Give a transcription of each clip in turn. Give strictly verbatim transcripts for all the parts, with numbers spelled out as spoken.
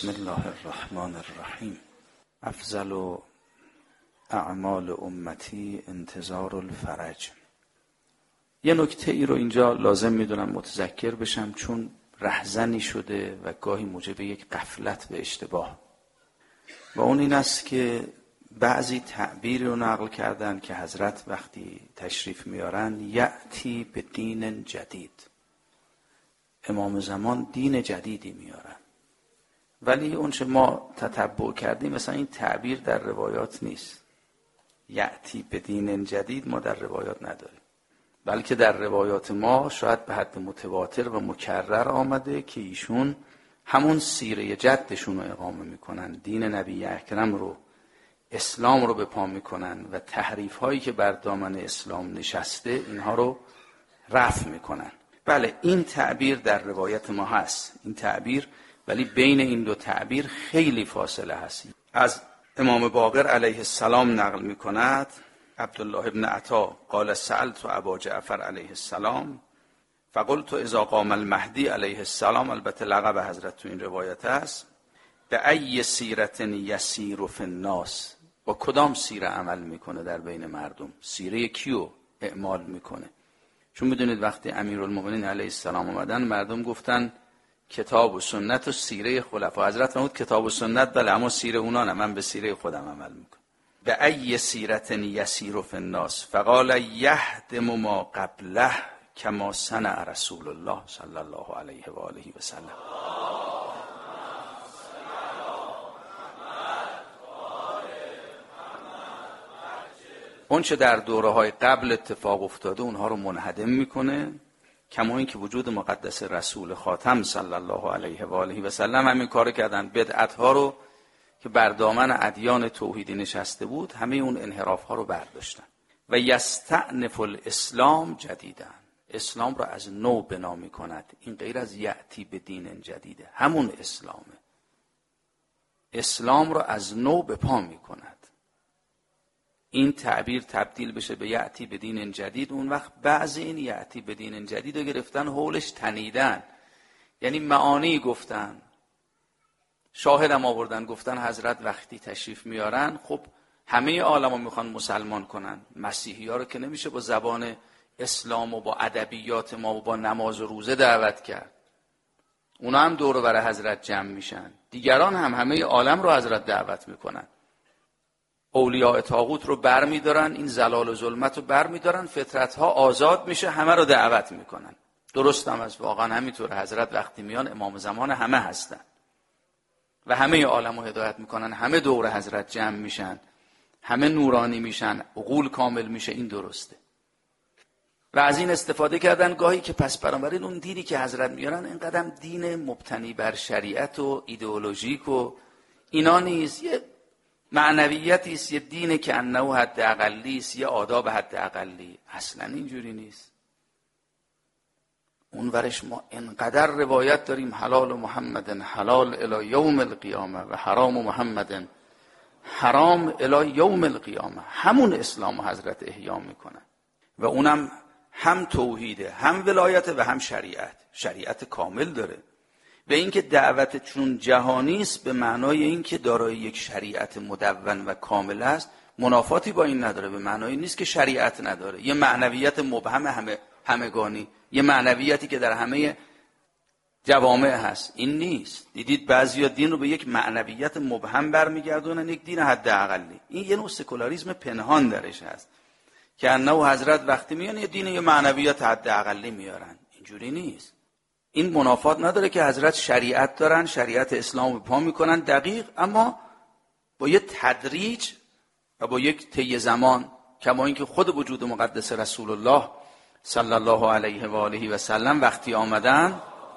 بسم الله الرحمن الرحیم. افضل اعمال امتی انتظار الفرج. یه نکته ای رو اینجا لازم میدونم متذکر بشم، چون رهزنی شده و گاهی موجب یک غفلت به اشتباه، و اون این است که بعضی تعبیری رو نقل کردن که حضرت وقتی تشریف میارن یأتی به دین جدید، امام زمان دین جدیدی میارن، ولی اون چه ما تتبع کردیم مثلا این تعبیر در روایات نیست. یأتی به دین جدید ما در روایات نداریم، بلکه در روایات ما شاید به حد متواتر و مکرر آمده که ایشون همون سیره جدشون رو اقامه میکنن، دین نبی اکرم رو، اسلام رو به پا میکنن و تحریف هایی که بر دامن اسلام نشسته اینها رو رفع میکنن. بله این تعبیر در روایت ما هست، این تعبیر، ولی بین این دو تعبیر خیلی فاصله هست. از امام باقر علیه السلام نقل میکند عبدالله ابن عطا قال سألت ابا جعفر علیه السلام فقلت اذا قام المهدی علیه السلام، البته لقب حضرت تو این روایت است، به ای سیرت یسیر فی الناس، با کدام سیره عمل میکنه در بین مردم، سیره کیو اعمال میکنه؟ چون میدونید وقتی امیرالمومنین علیه السلام اومدن مردم گفتن کتاب و سنت و سیره خلفا. حضرت فرمود کتاب و سنت بله، اما سیره اونا نه، من به سیره خودم عمل میکنم. به ای سیرت یسیر فی الناس فقال یهدم ما قبله کما صنع رسول الله صلی الله علیه و آله و سلم. اون چه در دوره‌های قبل اتفاق افتاده اونها رو منهدم میکنه، کما این که وجود مقدس رسول خاتم صلی الله علیه و آله و سلم همین کارو کردن. بدعت‌ها رو که بر دامن ادیان توحیدی نشسته بود همه اون انحراف‌ها رو برداشتن. و یستأنف الاسلام جدیداً، اسلام رو از نو بنا می‌کند. این غیر از یأتی به دین جدیده، همون اسلامه. اسلام رو از نو به پا می‌کند. این تعبیر تبدیل بشه به یأتی به دین جدید، اون وقت بعضی این یأتی به دین جدید رو گرفتن حولش تنیدن، یعنی معانی گفتن، شاهدم آوردن، گفتن حضرت وقتی تشریف میارن خب همه عالمو میخوان مسلمان کنن، مسیحی ها رو که نمیشه با زبان اسلام و با ادبیات ما و با نماز و روزه دعوت کرد. اونا هم دور و بر حضرت جمع میشن، دیگران هم همه عالم رو حضرت دعوت میکنن. اولیاء طاغوت رو بر میدارن، این زلال و ظلمت رو بر میدارن، فطرت ها آزاد میشه، همه رو دعوت میکنن. درست هم از واقعا همینطور، حضرت وقتی میان امام زمان همه هستن و همه عالم رو هدایت میکنن، همه دور حضرت جمع میشن، همه نورانی میشن، عقول کامل میشه. این درسته و از این استفاده کردن گاهی که پس بنابراین اون دینی که حضرت میارن اینقدر دین مبتنی بر شریعت و ایدئولوژیک و اینا نیست، یه معنویتی است، یه دینه که انه حد اقلی است، یه آداب حد اقلی. اصلا اینجوری نیست. اون ورش ما انقدر روایت داریم حلال محمد حلال الی یوم القیامه و حرام محمد حرام الی یوم القیامه. همون اسلام حضرت احیا میکنه و اونم هم توحیده، هم ولایت و هم شریعت، شریعت کامل داره. به اینکه دعوت چون جهانی است به معنای اینکه دارای یک شریعت مدون و کامل است، منافاتی با این نداره. به معنای نیست که شریعت نداره، یه معنویت مبهم همه همگانی، یه معنویتی که در همه جوامع هست، این نیست. دیدید بعضیا دین رو به یک معنویت مبهم برمیگردونن، یک دین حد اقلی. این یه نوع سکولاریسم پنهان درش هست که انه حضرت وقتی میان یه دین یه معنویت حد اقلی میارن. اینجوری نیست. این منافات نداره که حضرت شریعت دارن، شریعت اسلام رو پا میکنن دقیق، اما با یه تدریج و با یک طی زمان، کما اینکه خود وجود مقدس رسول الله صلی الله علیه و آله و سلم وقتی آمدن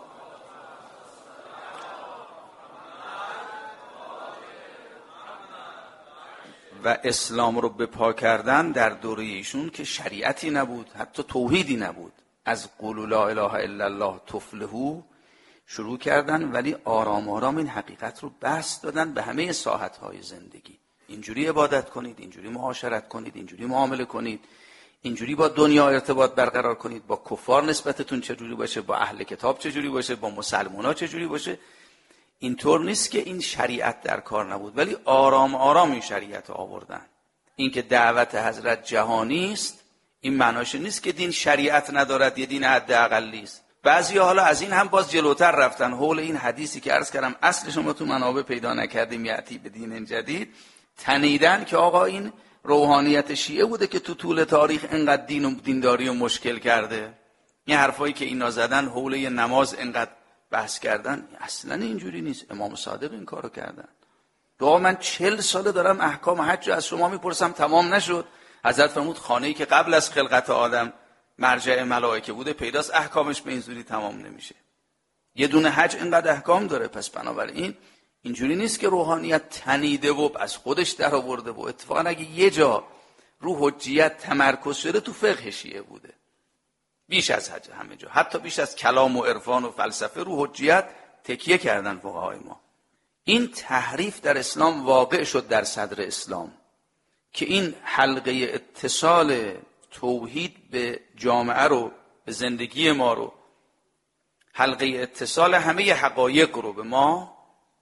و اسلام رو به پا کردن در دوره ایشون که شریعتی نبود، حتی توحیدی نبود. از قولوا لا اله الا الله تفلحوا شروع کردن، ولی آرام آرام این حقیقت رو بسط دادن به همه ساحت‌های زندگی. اینجوری عبادت کنید، اینجوری معاشرت کنید، اینجوری معامله کنید، اینجوری با دنیا ارتباط برقرار کنید، با کفار نسبتتون چجوری باشه، با اهل کتاب چجوری باشه، با مسلمان‌ها چجوری باشه. اینطور نیست که این شریعت در کار نبود، ولی آرام آرام این شریعت رو آوردن. این که دعوت حضرت جهانی است، این معناش نیست که دین شریعت ندارد، یه دین حداقلی است. بعضی حالا از این هم باز جلوتر رفتن، حول این حدیثی که عرض کردم اصلش ما تو منابع پیدا نکردیم، یأتی به دین جدید، تنیدن که آقا این روحانیت شیعه بوده که تو طول تاریخ اینقدر دین و دینداری رو مشکل کرده. این حرفایی که اینا زدن حول نماز اینقدر بحث کردن، اصلا اینجوری نیست. امام صادق این کارو کردن. دعا من چل ساله دارم احکام حج از شما میپرسم، تمام نشد. حضرت فرمود خانه‌ای که قبل از خلقت آدم مرجع ملائکه بوده پیداست احکامش به این زودی تمام نمیشه. یه دونه حج اینقدر احکام داره. پس بنابراین اینجوری نیست که روحانیت تنیده و از خودش در آورده. و اتفاقا اگه یه جا رو حجیت تمرکز شده تو فقه شیعه بوده، بیش از حج همه جا، حتی بیش از کلام و عرفان و فلسفه رو حجیت تکیه کردن فقهای ما. این تحریف در اسلام واقع شد در صدر اسلام که این حلقه اتصال توحید به جامعه رو، به زندگی ما رو، حلقه اتصال همه حقایق رو به ما،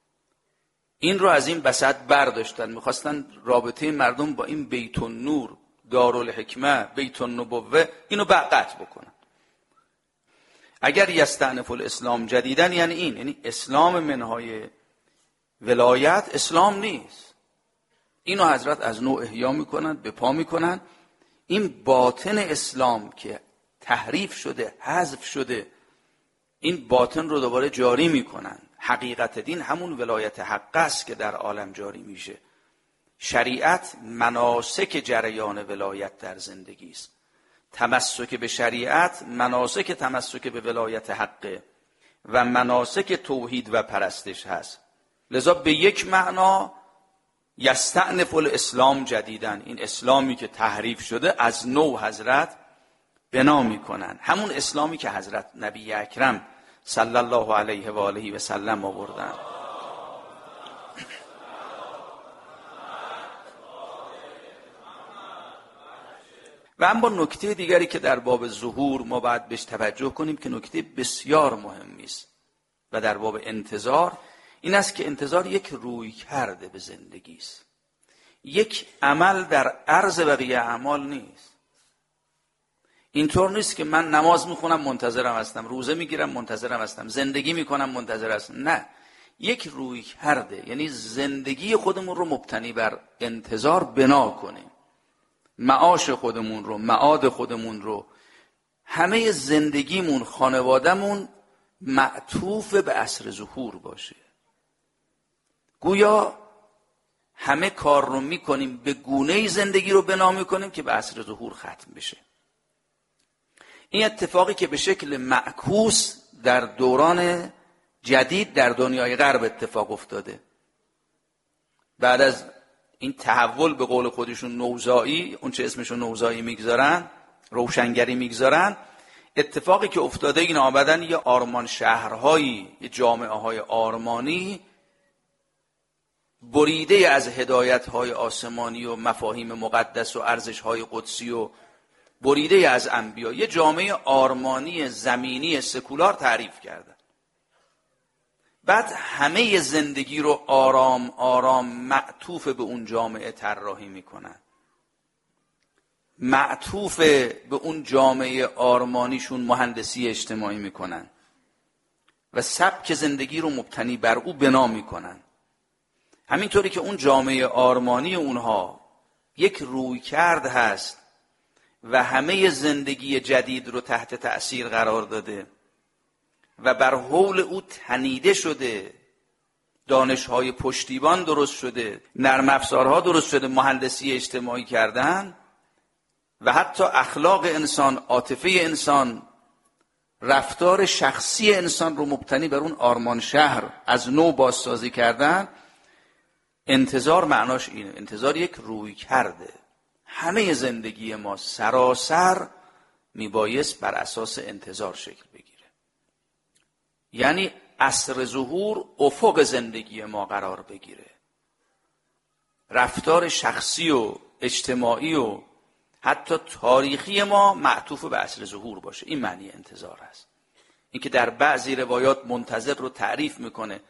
این رو از این بسط برداشتن. میخواستن رابطه مردم با این بیت النور، دارالحکمه، بیت النبوه، اینو قطع بکنن. اگر یستأنف الاسلام جدیدن یعنی این، یعنی اسلام منهای ولایت اسلام نیست. اینو حضرت از نوع احیا میکنن، به پا میکنن. این باطن اسلام که تحریف شده، حذف شده، این باطن رو دوباره جاری میکنن. حقیقت دین همون ولایت حق است که در عالم جاری میشه. شریعت مناسک جریان ولایت در زندگی است. تمسک به شریعت مناسک تمسک به ولایت حقه و مناسک توحید و پرستش هست. لذا به یک معنا یستأنف الاسلام جدیدن، این اسلامی که تحریف شده از نو حضرت بنا میکنن، همون اسلامی که حضرت نبی اکرم صلی الله علیه و آله و سلم آوردن. و اما نکته دیگری که در باب ظهور ما باید بهش توجه کنیم که نکته بسیار مهمی است و در باب انتظار، این است که انتظار یک روی کرده به زندگی است، یک عمل در عرض بقیه اعمال نیست. اینطور نیست که من نماز میخونم منتظرم هستم، روزه میگیرم منتظرم هستم، زندگی میکنم منتظر هستم. نه، یک روی کرده، یعنی زندگی خودمون رو مبتنی بر انتظار بنا کنیم، معاش خودمون رو، معاد خودمون رو، همه زندگیمون، خانوادهمون معطوف به عصر ظهور باشه. گویا همه کار رو میکنیم به گونه‌ای زندگی رو بنا میکنیم که به عصر ظهور ختم بشه. این اتفاقی که به شکل معکوس در دوران جدید در دنیای غرب اتفاق افتاده، بعد از این تحول به قول خودشون نوزایی، اون چه اسمشون نوزایی میگذارن، روشنگری میگذارن، اتفاقی که افتاده این آمدن یه آرمان شهرهایی، یه جامعه های آرمانی بریده از هدایت های آسمانی و مفاهیم مقدس و ارزش های قدسی و بریده از انبیا، یه جامعه آرمانی زمینی سکولار تعریف کردن. بعد همه زندگی رو آرام آرام معطوف به اون جامعه طراحی میکنن، معطوف به اون جامعه آرمانیشون مهندسی اجتماعی میکنن و سبک زندگی رو مبتنی بر او بنا میکنن. همینطوری که اون جامعه آرمانی اونها یک رویکرد هست و همه زندگی جدید رو تحت تأثیر قرار داده و بر حول او تنیده شده، دانش‌های پشتیبان درست شده، نرم افزارها درست شده، مهندسی اجتماعی کردن و حتی اخلاق انسان، عاطفه انسان، رفتار شخصی انسان رو مبتنی بر اون آرمان شهر از نو بازسازی کردن. انتظار معناش اینه، انتظار یک روی کرده. همه زندگی ما سراسر میبایست بر اساس انتظار شکل بگیره، یعنی عصر ظهور افق زندگی ما قرار بگیره، رفتار شخصی و اجتماعی و حتی تاریخی ما معطوف به عصر ظهور باشه. این معنی انتظار است. این که در بعضی روایات منتظر رو تعریف میکنه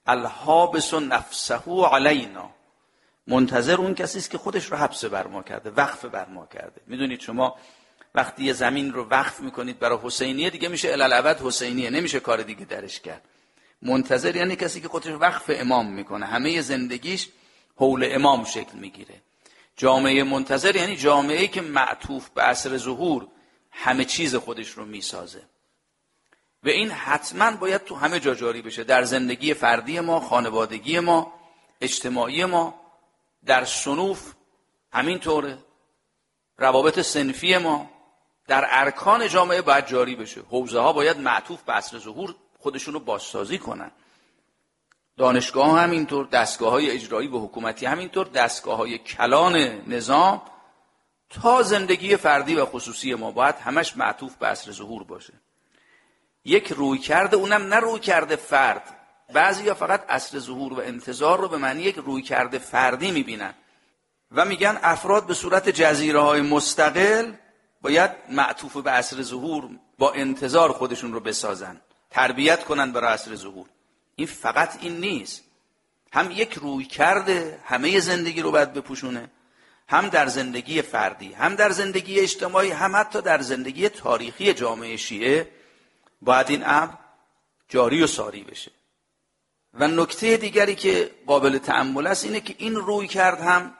الحابس نفسه علینا، منتظر اون کسی است که خودش رو حبس بر ما کرده، وقف بر ما کرده. میدونید شما وقتی یه زمین رو وقف میکنید برای حسینیه، دیگه میشه الالعبد حسینیه، نمیشه کار دیگه درش کرد. منتظر یعنی کسی که خودش وقف امام میکنه، همه زندگیش حول امام شکل میگیره. جامعه منتظر یعنی جامعه‌ای که معطوف به عصر ظهور همه چیز خودش رو میسازه و این حتما باید تو همه جا جاری بشه، در زندگی فردی ما، خانوادگی ما، اجتماعی ما، در صنوف همینطوره، روابط صنفی ما، در ارکان جامعه باید جاری بشه. حوزه ها باید معطوف به عصر ظهور خودشون رو بازسازی کنن. دانشگاه ها همینطور، دستگاه های اجرایی و حکومتی همینطور، دستگاه های کلان نظام تا زندگی فردی و خصوصی ما باید همش معطوف به عصر ظهور باشه. یک روی کرده، اونم نه روی کرده فرد. بعضیا فقط عصر ظهور و انتظار رو به معنی یک روی کرده فردی میبینن و میگن افراد به صورت جزیره های مستقل باید معطوف به عصر ظهور با انتظار خودشون رو بسازن، تربیت کنن برای عصر ظهور. این فقط این نیست، هم یک روی کرده همه زندگی رو باید بپوشونه، هم در زندگی فردی، هم در زندگی اجتماعی، هم حتی در زندگی تاریخی جامعه شیعه باید این امر جاری و ساری بشه. و نکته دیگری که قابل تأمل است اینه که این روی کرد هم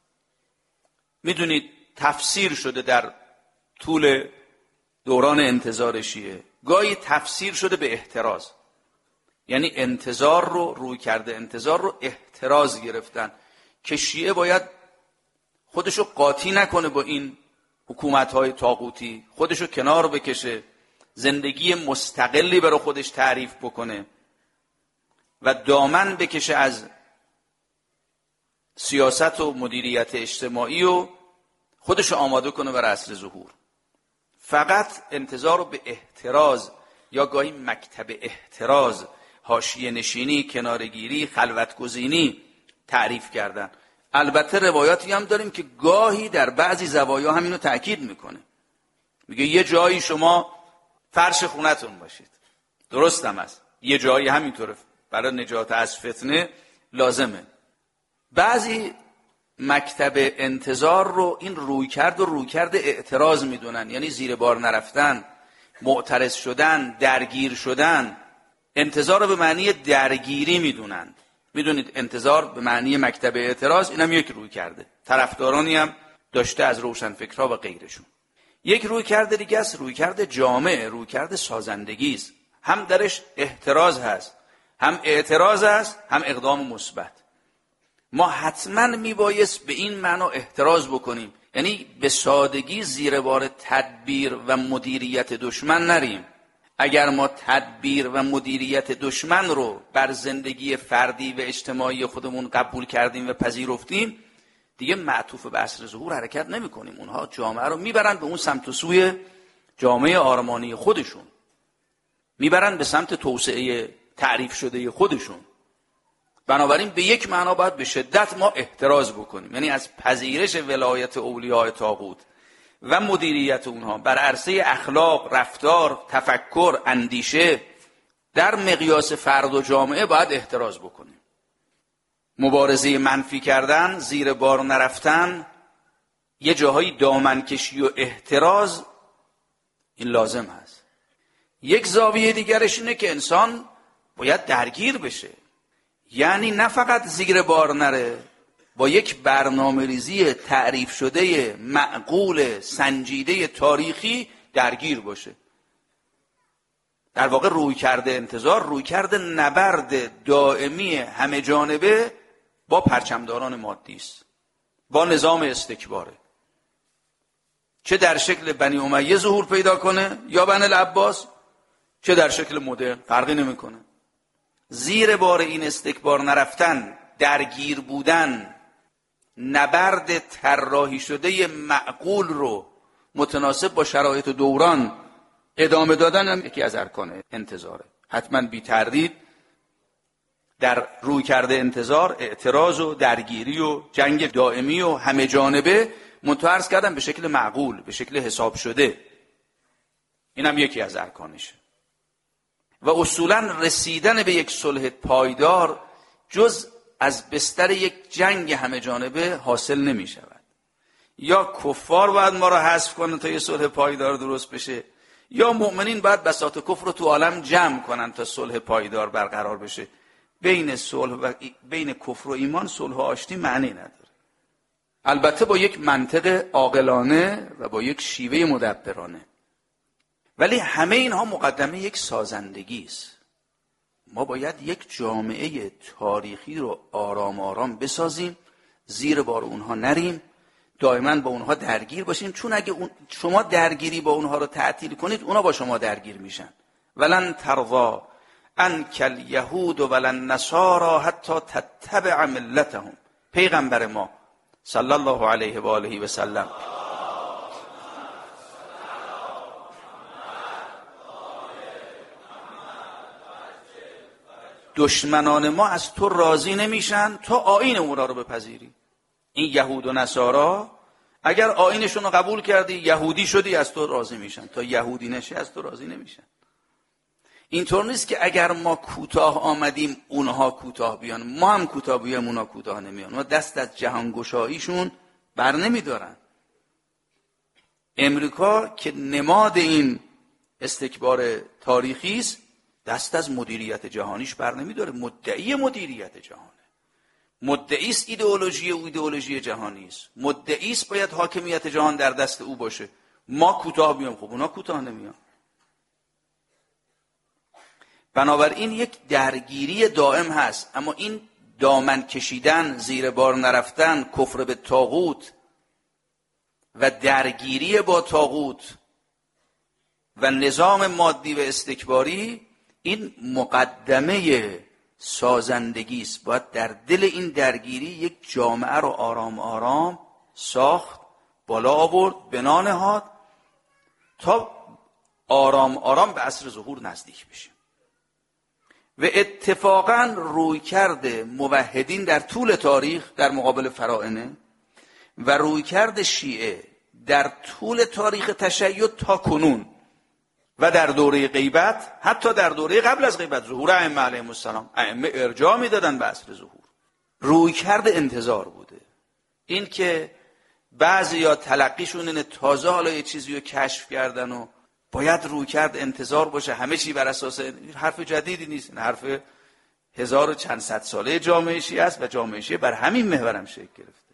میدونید تفسیر شده در طول دوران انتظار شیعه، گاهی تفسیر شده به احتراز، یعنی انتظار رو روی کرده انتظار رو احتراز گرفتن که شیعه باید خودشو قاطی نکنه با این حکومت‌های طاغوتی، خودشو کنار بکشه، زندگی مستقلی برای خودش تعریف بکنه و دامن بکشه از سیاست و مدیریت اجتماعی و خودشو آماده کنه برای عصر ظهور. فقط انتظار رو به احتراز یا گاهی مکتب احتراز، حاشیه نشینی، کنارگیری، خلوتگزینی تعریف کردن. البته روایاتی هم داریم که گاهی در بعضی زوایا همینو تأکید میکنه، میگه یه جایی شما فرش خونتون باشید. درست هم است، یه جایی همینطوره، برای نجات از فتنه لازمه. بعضی مکتب انتظار رو این روی کرد و روی کرد اعتراض میدونن، یعنی زیر بار نرفتن، معترض شدن، درگیر شدن. انتظار رو به معنی درگیری میدونن. میدونید انتظار به معنی مکتب اعتراض اینم یک روی کرده، طرفدارانی هم داشته از روشنفکرها و غیرشون. یک روی کرده دیگه است، روی کرده جامعه، روی کرده سازندگی است. هم درش احتراز هست، هم اعتراض هست، هم اقدام مثبت. ما حتما میبایست به این معنا احتراز بکنیم، یعنی به سادگی زیر بار تدبیر و مدیریت دشمن نریم. اگر ما تدبیر و مدیریت دشمن رو بر زندگی فردی و اجتماعی خودمون قبول کردیم و پذیرفتیم، دیگه معطوف به عصر ظهور حرکت نمی کنیم. اونها جامعه رو میبرن به اون سمت و سوی جامعه آرمانی خودشون، میبرن به سمت توسعه تعریف شده خودشون. بنابراین به یک معنا باید به شدت ما احتراز بکنیم، یعنی از پذیرش ولایت اولیاء طاغوت و مدیریت اونها بر عرصه اخلاق، رفتار، تفکر، اندیشه در مقیاس فرد و جامعه باید احتراز بکنیم. مبارزه منفی کردن، زیر بار نرفتن، یه جاهایی دامنکشی و احتراز این لازم هست. یک زاویه دیگرش اینه که انسان باید درگیر بشه، یعنی نه فقط زیر بار نره، با یک برنامه ریزی تعریف شده معقول سنجیده تاریخی درگیر باشه. در واقع روی کرده انتظار روی کرده نبرد دائمی همه جانبه با پرچمداران مادی است، با نظام استکباره، چه در شکل بنی امیه ظهور پیدا کنه یا بنی العباس، چه در شکل مدرن، فرقی نمیکنه. زیر بار این استکبار نرفتن، درگیر بودن، نبرد طراحی شده معقول رو متناسب با شرایط دوران ادامه دادن هم یکی از ارکان انتظاره. حتما بی تردید در روی کرده انتظار اعتراض و درگیری و جنگ دائمی و همه جانبه منتهی کردن به شکل معقول، به شکل حساب شده، این هم یکی از ارکانشه. و اصولا رسیدن به یک صلح پایدار جز از بستر یک جنگ همه جانبه حاصل نمی شود. یا کفار باید ما را حذف کنن تا یه صلح پایدار درست بشه، یا مؤمنین باید بساط کفر رو تو عالم جمع کنن تا صلح پایدار برقرار بشه. بین صلح و بین کفر و ایمان صلح و آشتی معنی نداره. البته با یک منطق عاقلانه و با یک شیوه مدبرانه. ولی همه اینها مقدمه یک سازندگی است. ما باید یک جامعه تاریخی رو آرام آرام بسازیم، زیر بار اونها نریم، دائما با اونها درگیر باشیم، چون اگه اون شما درگیری با اونها رو تعطیل کنید، اونا با شما درگیر میشن. ولن ترضا عنک الیهود ولن نصارا حتی تتبع ملتهم. پیغمبر ما صلی الله علیه و آله و سلم دشمنان ما از تو راضی نمیشن تا آیین اونا رو بپذیری. این یهود و نصارا اگر آیینشون رو قبول کردی، یهودی شدی، از تو راضی میشن. تا یهودی نشی از تو راضی نمیشن. اینطور نیست که اگر ما کوتاه آمدیم اونها کوتاه بیان، ما هم کوتاه بیایم اونها کوتاه نمیان. ما دست از جهانگشاییشون بر نمیدارن. امریکا که نماد این استکبار تاریخی است، دست از مدیریت جهانیش بر نمیداره. مدعی مدیریت جهانه، مدعی است ایدئولوژی او ایدئولوژی جهانی است، مدعی است باید حاکمیت جهان در دست او باشه. ما کوتاه بیام، خب اونا کوتاه نمیان. بنابراین یک درگیری دائم هست، اما این دامن کشیدن، زیر بار نرفتن، کفر به طاغوت و درگیری با طاغوت و نظام مادی و استکباری، این مقدمه سازندگی است. باید در دل این درگیری یک جامعه رو آرام آرام ساخت، بالا آورد، بنا نهاد تا آرام آرام به عصر ظهور نزدیک بشیم. و اتفاقا روی کرده موحدین در طول تاریخ در مقابل فراعنه و روی کرده شیعه در طول تاریخ تشیع تا کنون و در دوره غیبت، حتی در دوره قبل از غیبت، ظهور ائمه علیهم السلام، ائمه ارجاع میدادن به عصر ظهور، روی کرده انتظار بوده. این که بعضیا تلقیشون اینه تازه حالا یه چیزی رو کشف کردن و باید روی کرد انتظار باشه، همه چی بر اساس، حرف جدیدی نیست، این حرف هزار و چند صد ساله جامعه شیعه است و جامعه شیعه بر همین محورم شکل گرفته.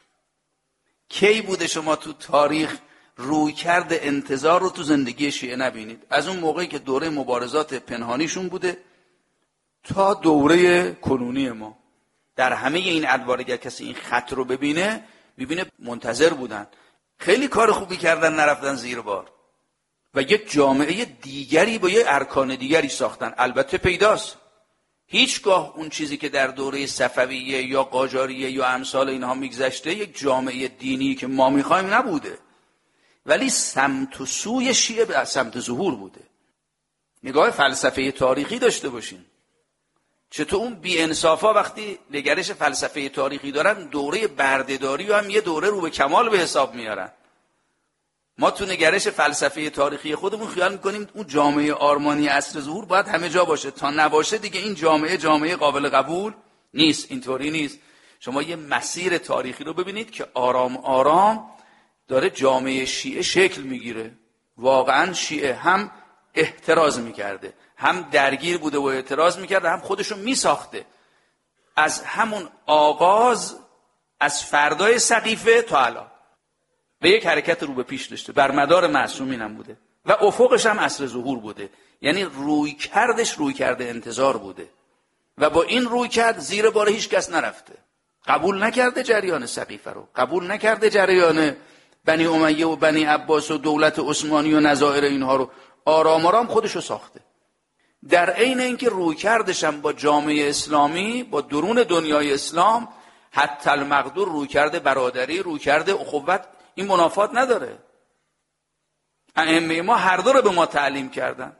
کی بوده شما تو تاریخ روی کرد انتظار رو تو زندگی شیعه نبینید؟ از اون موقعی که دوره مبارزات پنهانیشون بوده تا دوره کنونی ما، در همه این ادوار اگر کسی این خط رو ببینه ببینه منتظر بودن، خیلی کار خوبی کردن، نرفتن زیر بار و یک جامعه دیگری با یک ارکان دیگری ساختن. البته پیداست هیچگاه اون چیزی که در دوره صفویه یا قاجاریه یا امثال اینها میگذشته یک جامعه دینی که ما میخوایم نبوده، ولی سمت و سوی شیعه به سمت ظهور بوده. نگاه فلسفه تاریخی داشته باشین. چطور اون بی انصافا وقتی نگرش فلسفه تاریخی دارن، دوره بردهداری و هم یه دوره رو به کمال به حساب میارن. ما تو نگرش فلسفه تاریخی خودمون خیال میکنیم اون جامعه آرمانی عصر ظهور باید همه جا باشه، تا نباشه دیگه این جامعه جامعه قابل قبول نیست. اینطوری نیست. شما یه مسیر تاریخی رو ببینید که آرام آرام داره جامعه شیعه شکل میگیره. واقعا شیعه هم احتراز میکرده، هم درگیر بوده و اعتراض میکرده، هم خودشو میساخته. از همون آغاز، از فردای سقیفه تا الان به یک حرکت رو به پیش داشته، بر مدار معصومین هم بوده و افقش هم عصر ظهور بوده. یعنی روی کردش روی کرده انتظار بوده و با این روی کرد زیر بار هیچ کس نرفته، قبول نکرده جریان سقیفه رو، قبول نکرده جریان بنی امیه و بنی عباس و دولت عثمانی و نظائر اینها رو، آرام آرام خودشو ساخته. در عین اینکه روی کردش هم با جامعه اسلامی، با درون دنیای اسلام، حتی المقدور روی کرده برادری، روی کرده اخوت، این منافات نداره. ائمه ما هر دو رو به ما تعلیم کردن،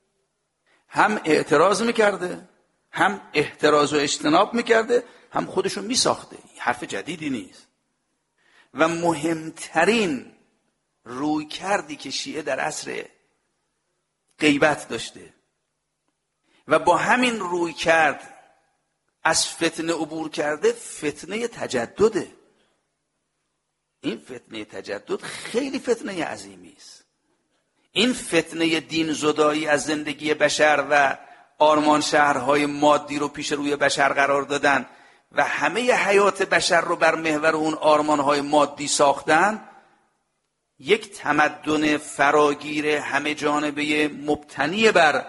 هم اعتراض میکرده، هم احتراز و اجتناب میکرده، هم خودشو میساخته. حرف جدیدی نیست. و مهمترین روی کردی که شیعه در عصر غیبت داشته و با همین روی کرد از فتنه عبور کرده. فتنه تجدده. این فتنه تجدد خیلی فتنه عظیمی است. این فتنه دین زدایی از زندگی بشر و آرمان شهرهای مادی رو پیش روی بشر قرار دادن و همه حیات بشر رو بر محور اون آرمانهای مادی ساختن، یک تمدن فراگیر همه جانبه مبتنی بر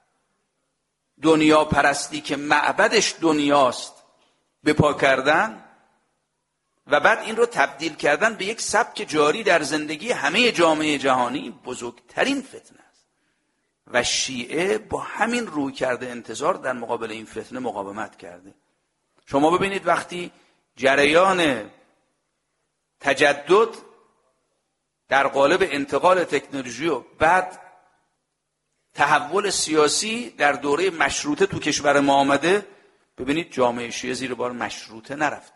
دنیا پرستی که معبدش دنیاست به پا کردن و بعد این رو تبدیل کردن به یک سبک جاری در زندگی همه جامعه جهانی. بزرگترین فتنه است و شیعه با همین روی کرده انتظار در مقابل این فتنه مقاومت کرده. شما ببینید وقتی جریان تجدد در قالب انتقال تکنولوژی و بعد تحول سیاسی در دوره مشروطه تو کشور ما آمده، ببینید جامعه شیعه زیر بار مشروطه نرفت.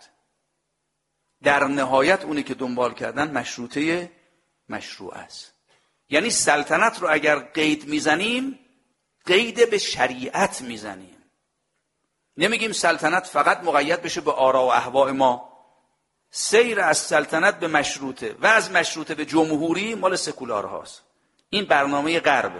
در نهایت اونی که دنبال کردن مشروطه مشروع است. یعنی سلطنت رو اگر قید میزنیم، قید به شریعت میزنیم. نمیگیم سلطنت فقط مقید بشه به آرا و اهواء ما. سیر از سلطنت به مشروطه و از مشروطه به جمهوری مال سکولار هاست. این برنامه غربه.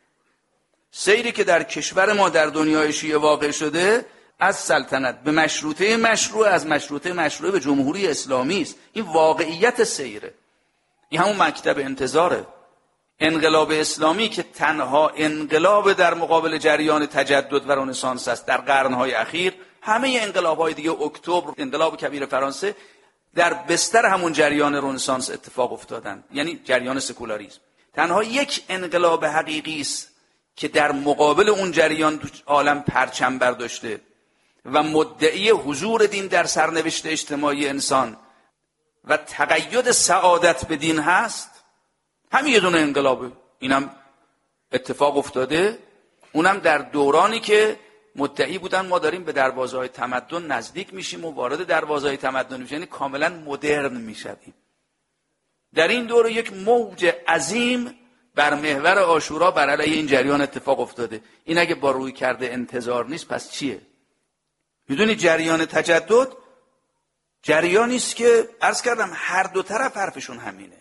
سیری که در کشور ما در دنیای شیعه واقع شده، از سلطنت به مشروطه مشروع، از مشروطه مشروع به جمهوری اسلامی است. این واقعیت سیره. این همون مکتب انتظاره. انقلاب اسلامی که تنها انقلاب در مقابل جریان تجدد و رنسانس است در قرنهای اخیر، همه انقلاب‌های دیگه، اکتبر، انقلاب کبیر فرانسه، در بستر همون جریان رنسانس اتفاق افتادن، یعنی جریان سکولاریسم. تنها یک انقلاب حقیقی است که در مقابل اون جریان تو عالم پرچم برداشته و مدعی حضور دین در سرنوشت اجتماعی انسان و تقید سعادت به دین هست. همین یه دونه انقلابه. اینم اتفاق افتاده، اونم در دورانی که مدعی بودن ما داریم به دروازه‌های تمدن نزدیک میشیم و وارد دروازه‌های تمدن میشیم، یعنی کاملا مدرن میشویم. در این دوره یک موج عظیم بر محور عاشورا بر علیه این جریان اتفاق افتاده. این اگه با روی کرده انتظار نیست پس چیه؟ میدونی جریان تجدد جریانی است که عرض کردم هر دو طرف حرفشون همینه.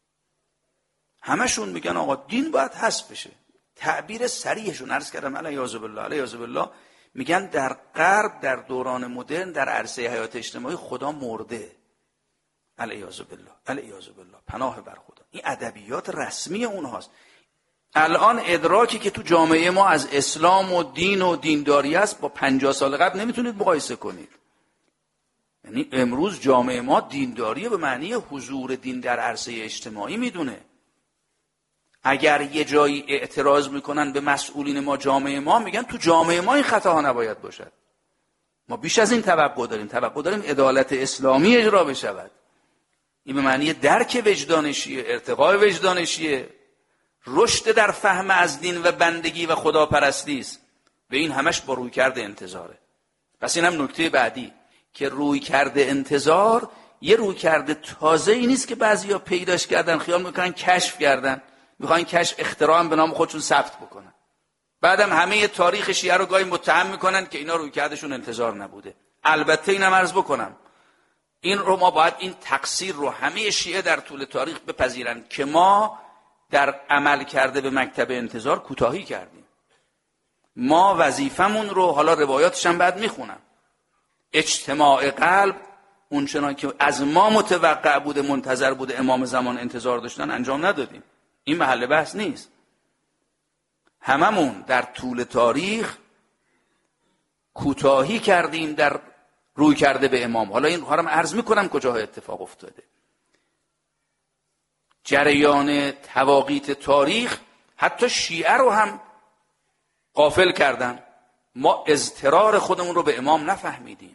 همشون میگن آقا دین باید حذف بشه. تعبیر صریحشون عرض کردم علیاذ بالله علیاذ بالله میگن در غرب در دوران مدرن در عرصه حیات اجتماعی خدا مرده. علیاذ بالله علیاذ بالله، پناه بر خدا. این ادبیات رسمی اونهاست. الان ادراکی که تو جامعه ما از اسلام و دین و دینداری است با پنجاه سال قبل نمیتونید مقایسه کنید. یعنی امروز جامعه ما دینداری به معنی حضور دین در عرصه اجتماعی میدونه. اگر یه جایی اعتراض میکنن به مسئولین ما جامعه ما، میگن تو جامعه ما این خطاها نباید باشد. ما بیش از این توقع داریم. توقع داریم عدالت اسلامی اجرا بشود. این به معنی درک وجدانشیه، ارتقای وجدانشیه، رشد در فهم از دین و بندگی و خداپرستی است. و این همش با روی کرده انتظاره. پس این هم نکته بعدی که روی کرده انتظار یه روی کرده تازه ای نیست که بعضیا پیداش کردن خیال میکنن کشف کردن، میخوان کشف اختراع هم به نام خودشون ثبت بکنن. بعدم همه تاریخ شیعه رو گاهی متهم میکنن که اینا روی کردشون انتظار نبوده. البته اینم عرض بکنم این رو ما باید این تقصیر رو همه شیعه در طول تاریخ بپذیرن که ما در عمل کرده به مکتب انتظار کوتاهی کردیم. ما وظیفمون رو، حالا روایاتش هم بعد میخونم، اجتماع قلب اون چنان که از ما متوقع بوده، منتظر بوده، امام زمان انتظار داشتن، انجام ندادیم. این محل بحث نیست. هممون در طول تاریخ کوتاهی کردیم در روی کرده به امام. حالا این حرم عرض میکنم کجاها اتفاق افتاده. جریان تواقیت تاریخ حتی شیعه رو هم غافل کردن. ما اضطرار خودمون رو به امام نفهمیدیم.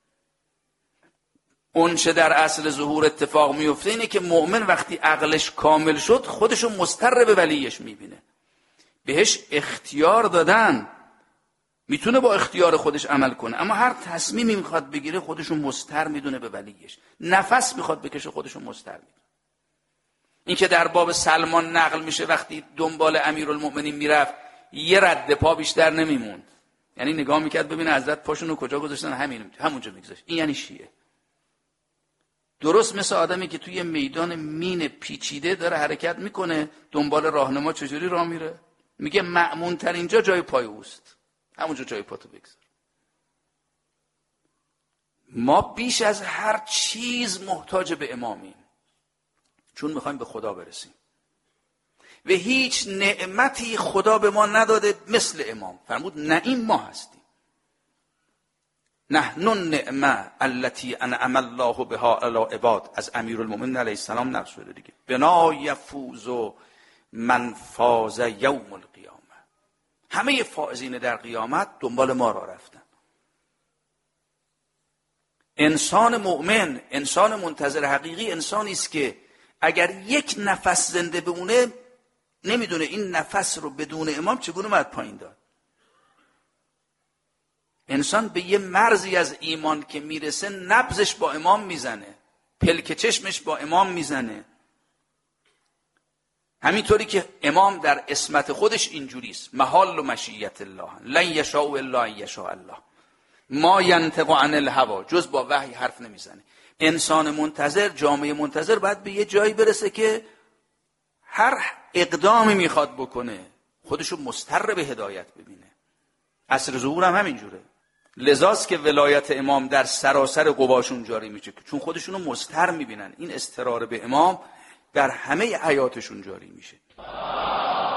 اون چه در اصل ظهور اتفاق میفته اینه که مؤمن وقتی عقلش کامل شد خودشو مضطر به ولیش میبینه. بهش اختیار دادن، میتونه با اختیار خودش عمل کنه، اما هر تصمیمی میخواد بگیره خودشو مضطر میدونه به ولیش. نفس میخواد بکشه خودشو مضطر میدونه. این که در باب سلمان نقل میشه وقتی دنبال امیرالمؤمنین میرفت یه رد پا بیشتر نمیموند. یعنی نگاه میکرد ببینه حضرت پاشونو کجا گذاشتن، همین همونجا میگذاشت. این یعنی شیعه. درست مثل آدمی که توی میدان مین پیچیده داره حرکت میکنه، دنبال راهنما چجوری راه میره، میگه مأمون ترین جا جای پای اوست، همونجا جای پاتو بگذار. ما بیش از هر چیز محتاج به امامیم، چون میخوایم به خدا برسیم و هیچ نعمتی خدا به ما نداده مثل امام. فرمود نعیم ما هستیم. نحن النعمه التي انعم الله بها علی عباد، از امیرالمومنین علیه السلام نقل شده دیگه. بنا یفوز من فاز یوم القیامه. همه فائزین در قیامت دنبال ما را رفتن. انسان مؤمن، انسان منتظر حقیقی، انسانی است که اگر یک نفس زنده بمونه نمیدونه این نفس رو بدون امام چگونه باید پایین داد. انسان به یه مرزی از ایمان که میرسه نبضش با امام میزنه، پلک چشمش با امام میزنه. همینطوری که امام در اسمت خودش اینجوریست، محال و مشیت الله، لن یشاء الا ان یشاء الله، ما ینطق عن الهوا، جز با وحی حرف نمیزنه. انسان منتظر، جامعه منتظر باید به یه جایی برسه که هر اقدامی میخواد بکنه خودشو مضطر به هدایت ببینه. عصر ظهور هم همینجوره. لذاست که ولایت امام در سراسر قواشون جاری میشه، چون خودشونو مضطر میبینن. این اضطرار به امام در همه حیاتشون جاری میشه.